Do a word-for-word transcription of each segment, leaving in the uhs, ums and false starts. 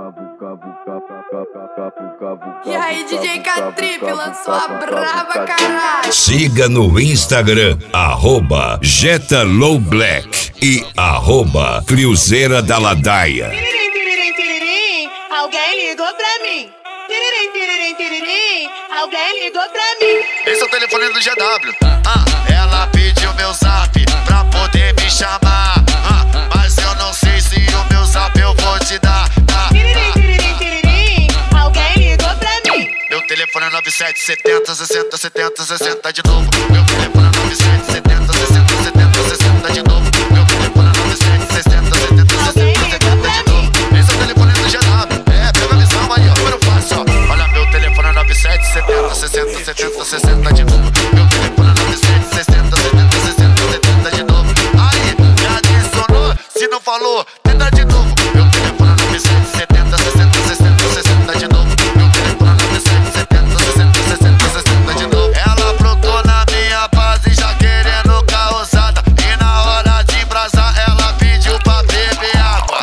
E aí, D J K-Trip lançou a brava, caralho. Siga no Instagram, arroba Jetta Low Black e arroba Cruzeira da Ladaia. Tiririm, tiririm, tiririm, alguém ligou pra mim. Tiririm, tiririm, tiririm, alguém ligou pra mim. Esse é o telefone do G W. Ah, ela pediu meu zap pra poder me chamar. Ah, mas eu não sei se o meu zap eu vou te dar. Ah, Tiririm, tiririm, tiririm, alguém ligou pra mim. meu telefone é nove sete setenta sessenta setenta sessenta de novo. Meu telefone é nove sete setenta sessenta setenta sessenta de novo. Meu telefone é nove sete sessenta setenta sessenta setenta de novo. Esse é o telefone do G W. É, pega a visão aí, ó, número fácil, ó. Olha, meu telefone é nove sete setenta sessenta setenta sessenta de novo. Meu telefone é nove sete sessenta setenta sessenta setenta de novo. Aí, me adicionou, se não falou, tenta de novo. Meu telefone é nove sete setenta sessenta sessenta sessenta de novo. Meu telefone é nove sete setenta sessenta sessenta sessenta de novo. Ela brotou na minha base já querendo causada. E na hora de embrasar ela pediu pra beber água.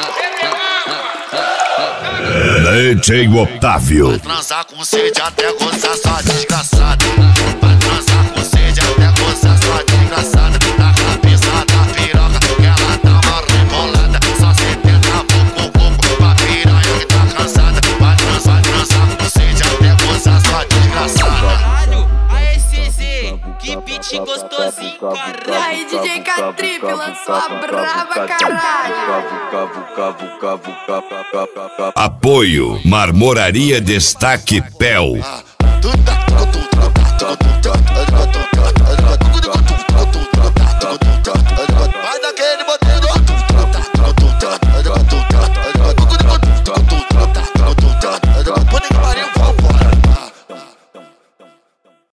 D J Otávio. Vai transar com sede até gozar sua desgraçada. Vai transar com sede até gozar sua desgraçada. Na cabeça da piroca que ela dá uma rebolada. Só setenta pouco pouco pra piranha que tá cansada. Vai transar, vai transar com sede até gozar sua desgraçada. Caralho, aê C Z, que beat gostosinho, E aí, D J K-Trip lançou a brava, caralho. Apoio Marmoraria Destaque Pel. Ah, tu tá, tu tá, tu tá, tu tá, tu tá, tu tá.